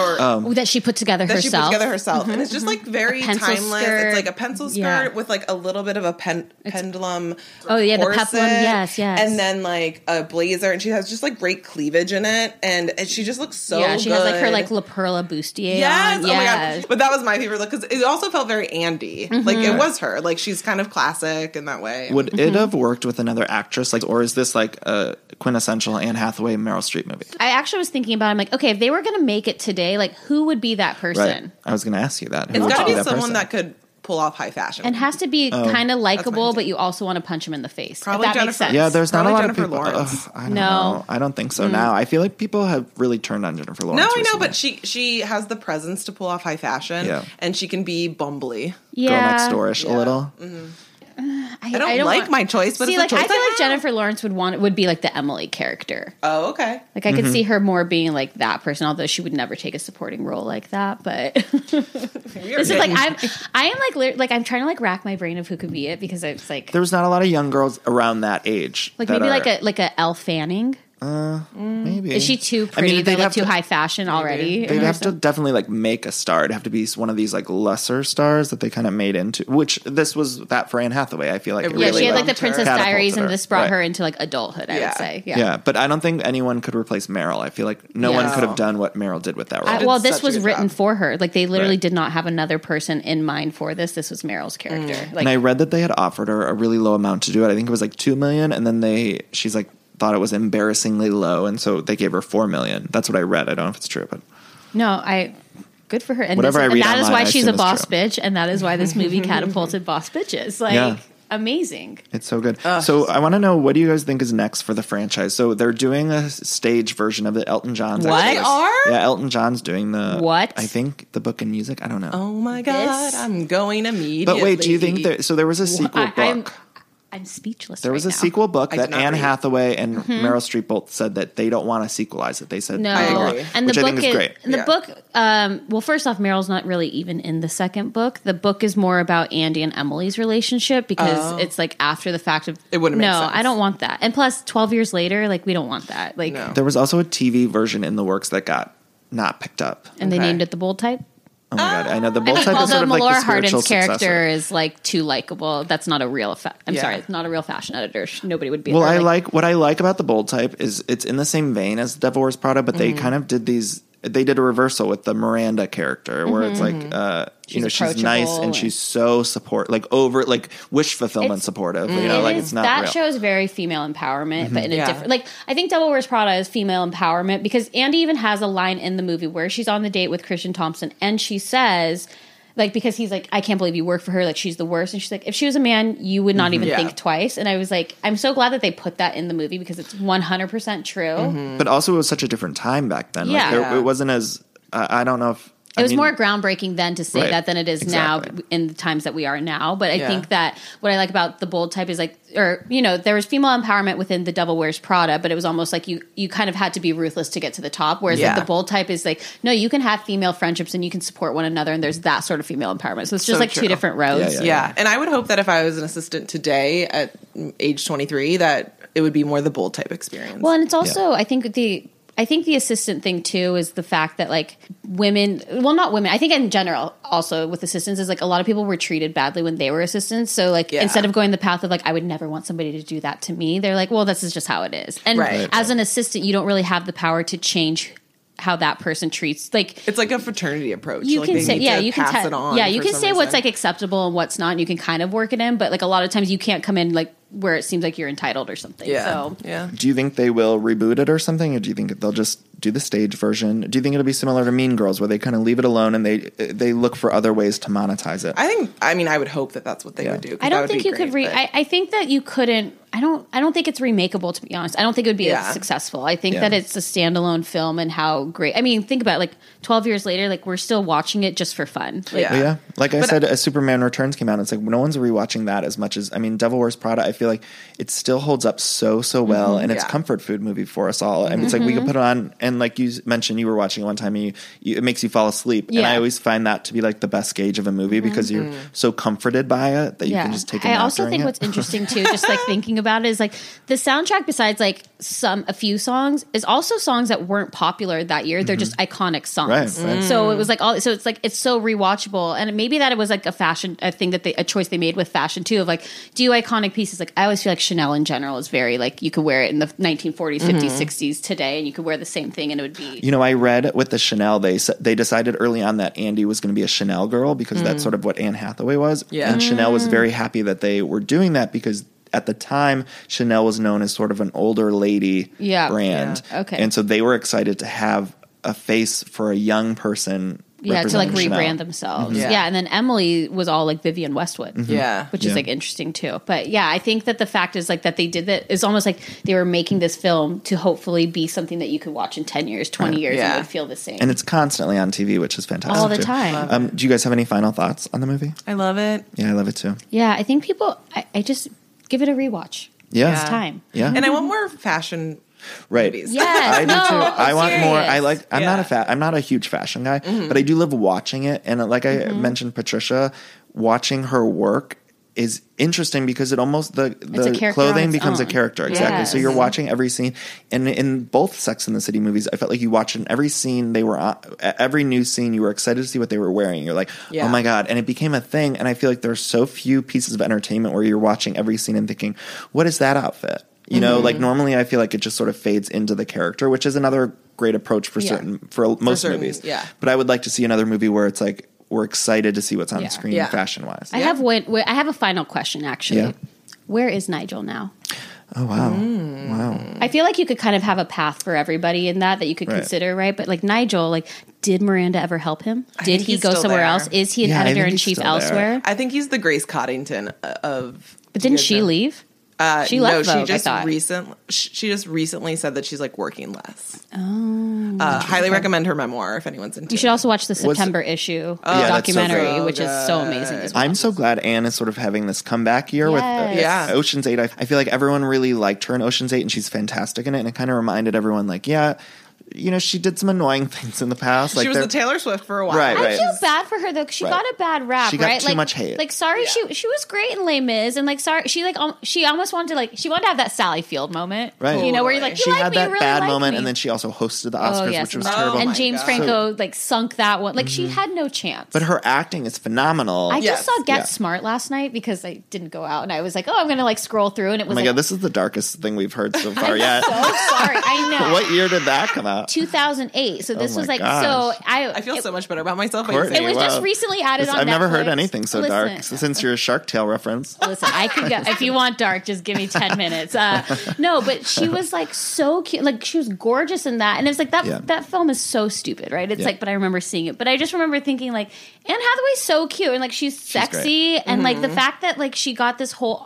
Or That she put together that herself. she put together herself. And it's just like very pencil timeless. skirt. It's like a pencil skirt Yeah. with like a little bit of a pendulum. Oh, yeah, the corset, peplum. Yes. And then like a blazer. And she has just like great cleavage in it. And she just looks so yeah, she good. has like her like La Perla bustier. Yes. on. Oh my Yes. god. But that was my favorite look because it also felt very Andy. Like it was her. Like she's kind of classic in that way. Would it have worked with another actress, or is this like a quintessential Anne Hathaway Meryl Streep movie? I actually was thinking about it. I'm like, okay, if they were going to make it today, like who would be that person? Right. I was going to ask you that. Who It's would got to be be that someone person? that could pull off high fashion. And has to be kind of likable, mine, too. but you also want to punch him in the face. Probably if that Jennifer. makes sense. Yeah, there's not a Probably lot Jennifer of people. Lawrence. I don't No. know. I don't think so now. I feel like people have really turned on Jennifer Lawrence. No, I know, recently. but she has the presence to pull off high fashion, Yeah. and she can be bumbly. Yeah. Girl Next Door-ish a little. I don't like want- my choice, but See, it's like a choice I feel like have. Jennifer Lawrence would be like the Emily character. Oh, okay. Like I could see her more being like that person, although she would never take a supporting role like that. But this is like I am like I'm trying to like rack my brain of who could be it because it's like There was not a lot of young girls around that age. like that maybe are- like a Elle Fanning. Maybe. Is she too pretty? they'd Like have too to- high fashion already? They'd have to definitely like make a star. It'd have to be one of these like lesser stars that they kind of made into. Which this was that for Anne Hathaway. I feel like it Yeah, really she had like the catapulted Princess Diaries, and her. this brought Right. her into like adulthood. I would say. Yeah, but I don't think anyone could replace Meryl. I feel like no one could have done what Meryl did with that role. Well, this was written for her. Like they literally Right. did not have another person in mind for this. This was Meryl's character. Like, and I read that they had offered her a really low amount to do it. I think it was like $2 million, and then she's like thought it was embarrassingly low, and so they gave her $4 million. That's what I read. I don't know if it's true, but good for her. And, Whatever I read that is online, why I she's assume a it's boss true. bitch, and that is why this movie catapulted boss bitches. Like amazing. it's so good. So I want to know, what do you guys think is next for the franchise? So they're doing a stage version of it. Elton John's What? actually- They are? Yeah, Elton John's doing the What? I think the Book and Music. I don't know. Oh my God, I'm going immediately. But wait, do you think so there was a sequel book? I'm speechless. There was right a now. sequel book I that did not Anne read. Hathaway and Mhm. Meryl Streep both said that they don't want to sequelize it. They said No, and which the I book think is great. And the book. Well, first off, Meryl's not really even in the second book. The book is more about Andy and Emily's relationship because it's like after the fact of. It wouldn't make No, sense. I don't want that. And plus, 12 years later, like we don't want that. Like, There was also a TV version in the works that got not picked up. and they named it the Bold Type. Oh my god! I know the I Bold think Type is sort although of like the Melora spiritual Hardin's character successor. is like too likable, that's not a real effect. I'm Yeah. sorry, it's not a real fashion editor. Nobody would be. Well, or, I like what I like about the Bold Type is it's in the same vein as Devil Wears Prada, but they Mhm. kind of did these. They did a reversal with the Miranda character, where it's like, She's she's nice approachable and she's so wish fulfillment supportive. You know, like it's not that real. shows very female empowerment, but in a Yeah. different. Like I think Devil Wears Prada is female empowerment because Andy even has a line in the movie where she's on the date with Christian Thompson and she says. Like, because he's like, I can't believe you work for her. Like, she's the worst. And she's like, if she was a man, you would not even Yeah. think twice. And I was like, I'm so glad that they put that in the movie because it's 100% true. But also, it was such a different time back then. Yeah. Like, it wasn't as. I don't know if It was more groundbreaking then to say Right. that than it is now in the times that we are now. But I Yeah. think that what I like about the Bold Type is like, or there was female empowerment within the Devil Wears Prada, but it was almost like you kind of had to be ruthless to get to the top. Whereas like Yeah. the Bold Type is like, no, you can have female friendships and you can support one another, and there's that sort of female empowerment. So it's just So like true. two different roads. Yeah. And I would hope that if I was an assistant today at age 23, that it would be more the Bold Type experience. Well, and it's also I think the assistant thing too is the fact that like women, well, not women, I think in general also with assistants is like a lot of people were treated badly when they were assistants. So like instead of going the path of like, I would never want somebody to do that to me, they're like, well, this is just how it is. And Right. as an assistant, you don't really have the power to change how that person treats. Like it's like a fraternity approach. you Like, can they say, need yeah, to you can pass it on. yeah, you for can some say what's reason. like acceptable and what's not, and you can kind of work it in. But like a lot of times, you can't come in like where it seems like you're entitled or something. So yeah. Do you think they will reboot it or something, or do you think they'll just do the stage version? Do you think it'll be similar to Mean Girls, where they kind of leave it alone and they look for other ways to monetize it? I would hope that that's what they would do. 'cause I that don't would think be you could. great, but- I think that you couldn't. I don't think it's remakeable. To be honest, I don't think it would be Yeah. as successful. I think Yeah. that it's a standalone film, and how great. I mean, think about it, like 12 years later, like we're still watching it just for fun. Like, Yeah. Like I said, as Superman Returns came out, it's like no one's rewatching that as much as, I mean, Devil Wears Prada, I feel like it still holds up so well, Mhm. and it's Yeah. comfort food movie for us all. I mean, it's like we can Mhm. put it on, and like you mentioned, you were watching it one time, and it makes you fall asleep. And Yeah. I always find that to be like the best gauge of a movie because you're so comforted by it that you can just take a I nap also during think it. what's interesting too, just like thinking about it, is like the soundtrack. Besides like a few songs, is also songs that weren't popular that year. They're just iconic songs. Right. So it was like all. So it's like it's so rewatchable, and maybe that it was like a thing that a choice they made with fashion too. Of like, do iconic pieces. Like I always feel like Chanel in general is very like you could wear it in the 1940s, 50s, 60s today, and you could wear the same thing, and it would be. You know, I read with the Chanel, they decided early on that Andy was going to be a Chanel girl because that's sort of what Anne Hathaway was. Yeah. And Chanel was very happy that they were doing that because at the time, Chanel was known as sort of an older lady brand. Yeah. Okay. And so they were excited to have a face for a young person. Yeah, to like representing Chanel. rebrand themselves. Mhm. Yeah. And then Emily was all like Vivienne Westwood. Yeah. Which is Yeah. like interesting too. But yeah, I think that the fact is like that they did that is almost like they were making this film to hopefully be something that you could watch in 10 years, 20 years, and Yeah. it would feel the same. And it's constantly on TV, which is fantastic. All the too. time. Do you guys have any final thoughts on the movie? I love it. Yeah, I love it too. Yeah, I think people, I just give it a rewatch. Yeah. It's time. Yeah. And I want more fashion Right. movies. Yes, I do no, too. I want more. serious. I like. I'm Yeah. not a huge fashion guy, but I do love watching it. And like I mentioned, Patricia, watching her work is interesting because it almost a the character on clothing its becomes a own. character. Exactly. Yes. So you're watching every scene, and in both Sex and the City movies, I felt like you watched in every scene they were on, every new scene you were excited to see what they were wearing. You're like, Yeah. oh my God. And it became a thing. And I feel like there's so few pieces of entertainment where you're watching every scene and thinking, what is that outfit? You know, like normally I feel like it just sort of fades into the character, which is another great approach for most movies. Yeah. But I would like to see another movie where it's like, we're excited to see what's on Yeah. screen Yeah. fashion wise. I have a final question, actually. Yeah. Where is Nigel now? Oh, wow. Wow. I feel like you could kind of have a path for everybody in that you could Right. consider, right? But like Nigel, like, did Miranda ever help him? Did think he he's go still somewhere there. else? Is he an Yeah, I think editor in he's chief still there. elsewhere? I think he's the Grace Coddington of. But didn't she leave? She left Vogue, she just I thought. she just recently said that she's like working less. Highly recommend her memoir if anyone's into. You should it. also watch the September issue that's so documentary, good. which is so amazing as well. I'm so glad Anne is sort of having this comeback year with Yes. Ocean's 8. I feel like everyone really liked her in Ocean's 8 and she's fantastic in it. And it kind of reminded everyone like, yeah, you know, she did some annoying things in the past. Like she was the Taylor Swift for a while. Right, I feel bad for her though, 'cause she Right. got a bad rap, She got right? too like, much hate. Like, sorry, she was great in Les Mis, and like, sorry, she almost wanted to have that Sally Field moment, Right. You know, where you're like, you she like had me, you that really bad like moment, me. and then she also hosted the Oscars, which was terrible. And James God. Franco like sunk that one. Like, she had no chance. But her acting is phenomenal. I just saw Get Yeah. Smart last night because I didn't go out, and I was like, oh, I'm gonna like scroll through, and it Oh was my like, God, this is the darkest thing we've heard so far yet. so sorry, I know. What year did that come out? 2008. So this Oh my was like gosh. so. I feel so much better about myself. by Courtney, saying It was just wow. recently added on I've never heard Netflix. anything so Listen. dark since your Shark Tale reference. Listen, I could go if you want dark. Just give me 10 minutes. No, but she was like so cute. Like, she was gorgeous in that, and it's like that. Yeah. That film is so stupid, right? It's Yeah. like, but I remember seeing it. But I just remember thinking like, Anne Hathaway's so cute, and like she's sexy, and like the fact that like she got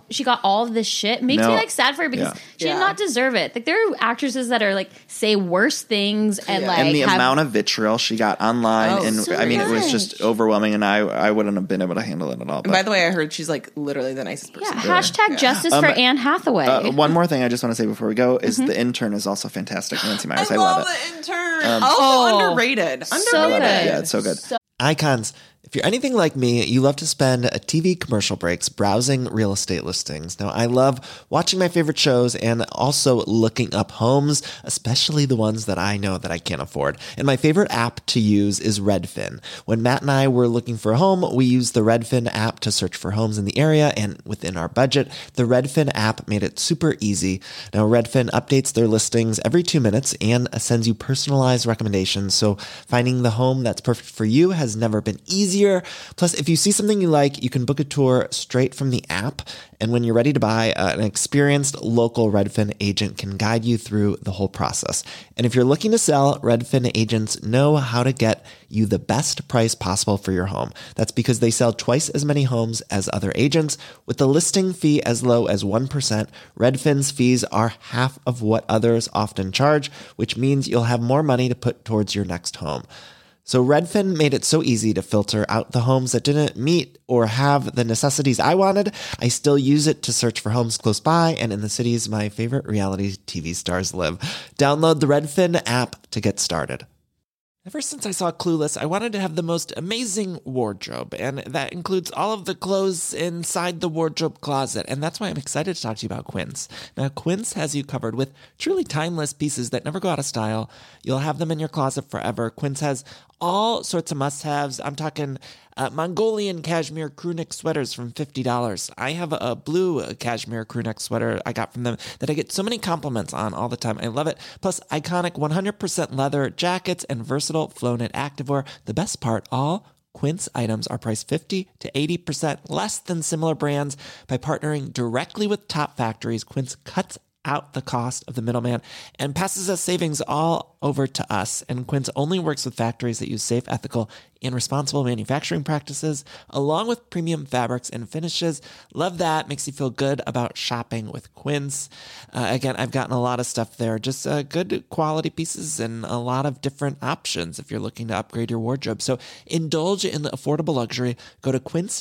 all of this shit makes me No. like sad for her because Yeah. she did not deserve it. Like, there are actresses that are like say worse things and like And the have, amount of vitriol she got online, and so I mean, it was much. just overwhelming, and I wouldn't have been able to handle it at all. And by the way, I heard she's like literally the nicest person. hashtag justice for Anne Hathaway. one more thing I just want to say before we go is The Intern is also fantastic. Nancy Myers, I love it. The Intern. Also underrated. so Underrated. good. Yeah, it's so good. Icons. If you're anything like me, you love to spend TV commercial breaks browsing real estate listings. Now, I love watching my favorite shows and also looking up homes, especially the ones that I know that I can't afford. And my favorite app to use is Redfin. When Matt and I were looking for a home, we used the Redfin app to search for homes in the area and within our budget. The Redfin app made it super easy. Now, Redfin updates their listings every 2 minutes and sends you personalized recommendations. So finding the home that's perfect for you has never been easier. Plus, if you see something you like, you can book a tour straight from the app. And when you're ready to buy, an experienced local Redfin agent can guide you through the whole process. And if you're looking to sell, Redfin agents know how to get you the best price possible for your home. That's because they sell twice as many homes as other agents. With the listing fee as low as 1%, Redfin's fees are half of what others often charge, which means you'll have more money to put towards your next home. So Redfin made it so easy to filter out the homes that didn't meet or have the necessities I wanted. I still use it to search for homes close by and in the cities my favorite reality TV stars live. Download the Redfin app to get started. Ever since I saw Clueless, I wanted to have the most amazing wardrobe, and that includes all of the clothes inside the wardrobe closet, and that's why I'm excited to talk to you about Quince. Now, Quince has you covered with truly timeless pieces that never go out of style. You'll have them in your closet forever. Quince has all sorts of must-haves. I'm talking Mongolian cashmere crewneck sweaters from $50. I have a blue cashmere crewneck sweater I got from them that I get so many compliments on all the time. I love it. Plus, iconic 100% leather jackets and versatile flow-knit activewear. The best part, all Quince items are priced 50 to 80% less than similar brands. By partnering directly with top factories, Quince cuts out the cost of the middleman and passes us savings all over to us. And Quince only works with factories that use safe, ethical, and responsible manufacturing practices, along with premium fabrics and finishes. Love that. Makes you feel good about shopping with Quince. Again, I've gotten a lot of stuff there, just good quality pieces and a lot of different options if you're looking to upgrade your wardrobe. So indulge in the affordable luxury. Go to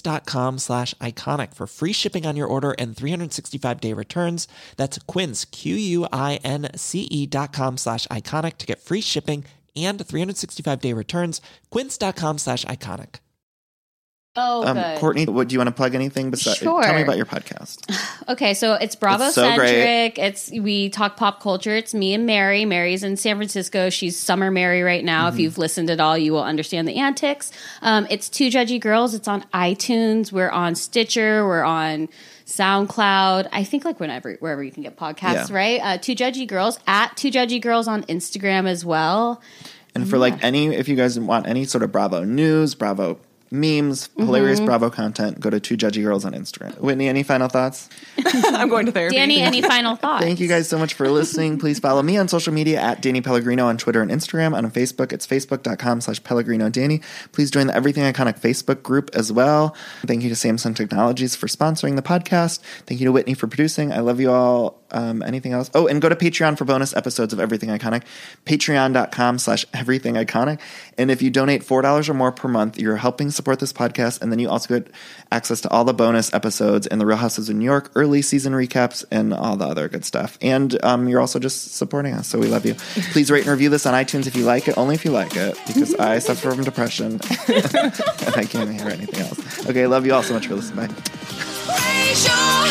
quince.com/iconic for free shipping on your order and 365-day returns. That's Quince, QUINCE.com/iconic to get free shipping and 365-day returns. Quince.com/iconic. Oh, good. Courtney, do you want to plug anything? Sure. Tell me about your podcast. Okay, so it's Bravo-centric. We talk pop culture. It's me and Mary. Mary's in San Francisco. She's Summer Mary right now. If you've listened at all, you will understand the antics. It's Two Judgy Girls. It's on iTunes. We're on Stitcher. We're on SoundCloud. I think like wherever you can get podcasts, right? Two Judgy Girls, at Two Judgy Girls on Instagram as well. And for if you guys want any sort of Bravo news, Bravo memes, hilarious Bravo content, go to Two Judgy Girls on Instagram. Whitney, any final thoughts? I'm going to therapy. Danny, any final thoughts? Thank you guys so much for listening. Please follow me on social media at Danny Pellegrino on Twitter and Instagram. On Facebook, it's facebook.com/PellegrinoDanny. Please join the Everything Iconic Facebook group as well. Thank you to Samsung Technologies for sponsoring the podcast. Thank you to Whitney for producing. I love you all. Anything else? Oh, and go to Patreon for bonus episodes of Everything Iconic. Patreon.com/EverythingIconic. And if you donate $4 or more per month, you're helping support this podcast, and then you also get access to all the bonus episodes and the Real Houses of New York early season recaps and all the other good stuff. And you're also just supporting us, so we love you. Please rate and review this on iTunes if you like it, only if you like it, because I suffer from depression and I can't hear anything else. Okay, love you all so much for listening. Bye.